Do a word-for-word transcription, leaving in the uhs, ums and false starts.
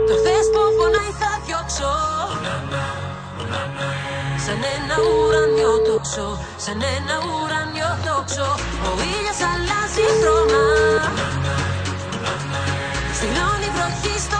Το χθες που πονάει θα διώξω, σαν ένα ουρανιό τόξο, σαν ένα ουρανιό τόξο. Ο ήλιος αλλάζει χρώμα, στυλώνει βροχή στο